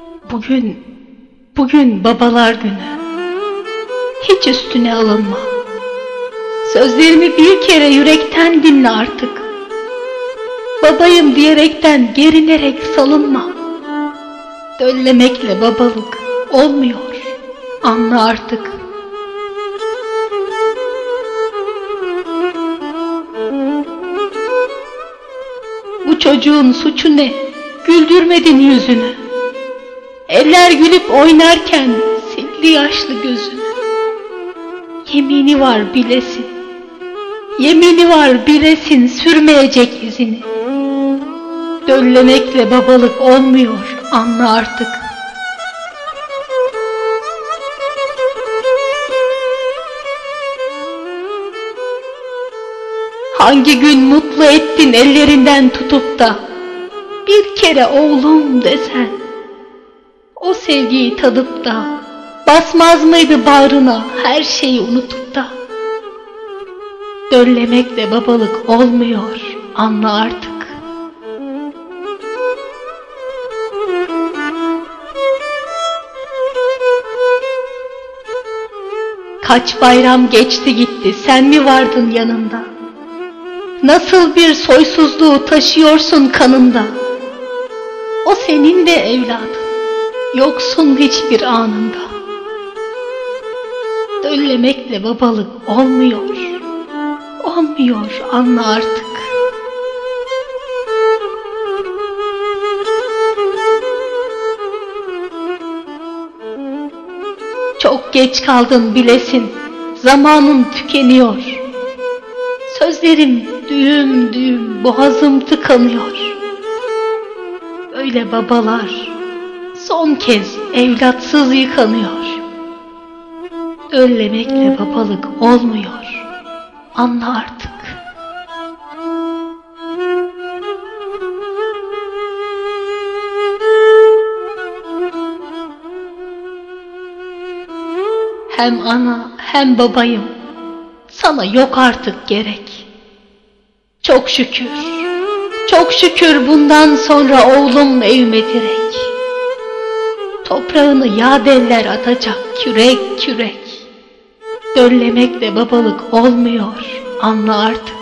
Bugün babalar günü. Hiç üstüne alınma. Sözlerimi bir kere yürekten dinle artık. Babayım diyerekten gerinerek salınma. Döllemekle babalık olmuyor, anla artık. Bu çocuğun suçu ne? Güldürmedin yüzünü. Eller gülüp oynarken sildi yaşlı gözünü. Yemini var bilesin, yemini var bilesin sürmeyecek izini. Döllemekle babalık olmuyor, anla artık. Hangi gün mutlu ettin ellerinden tutup da bir kere oğlum desen, o sevgiyi tadıp da basmaz mıydı bağrına her şeyi unutup da? Döllemekle babalık olmuyor, anla artık. Kaç bayram geçti gitti, sen mi vardın yanında? Nasıl bir soysuzluğu taşıyorsun kanında? O senin de evladın, yoksun hiçbir anında. Döllemekle babalık olmuyor, olmuyor, anla artık. Çok geç kaldın bilesin, zamanın tükeniyor. Sözlerim düğüm düğüm, boğazım tıkanıyor. Öyle babalar son kez evlatsız yıkanıyor. Döllemekle babalık olmuyor, anla artık. Hem ana hem babayım, sana yok artık gerek. Çok şükür, çok şükür bundan sonra oğlum evime direk. Toprağını yad eller atacak kürek kürek. Döllemekle babalık olmuyor, anla artık.